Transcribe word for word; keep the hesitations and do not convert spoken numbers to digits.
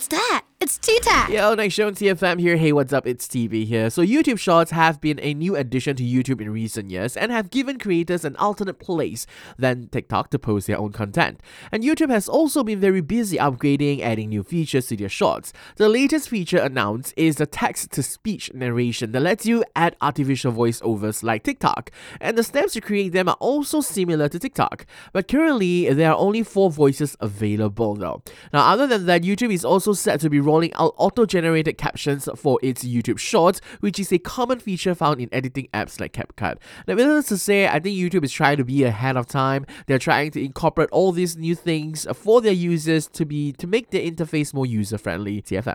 that? It's T-Tac. Yo, nice show on T F M here. Hey, what's up? It's T V here. So YouTube Shorts have been a new addition to YouTube in recent years and have given creators an alternate place than TikTok to post their own content. And YouTube has also been very busy upgrading, adding new features to their Shorts. The latest feature announced is the text-to-speech narration that lets you add artificial voiceovers like TikTok. And the steps to create them are also similar to TikTok. But currently, there are only four voices available though. Now, other than that, YouTube is also set to be rolling out auto-generated captions for its YouTube Shorts, which is a common feature found in editing apps like CapCut. Now, needless to say, I think YouTube is trying to be ahead of time. They're trying to incorporate all these new things for their users to be to make their interface more user-friendly. T F M.